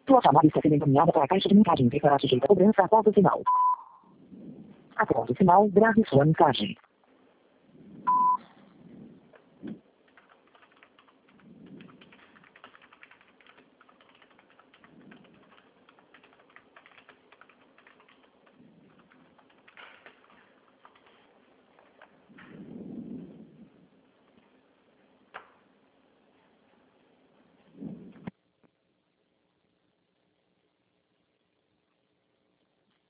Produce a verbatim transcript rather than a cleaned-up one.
Sua chamada está sendo encaminhada para a caixa de mensagens e será sujeita a cobrança após o sinal. Após o sinal, grave sua mensagem.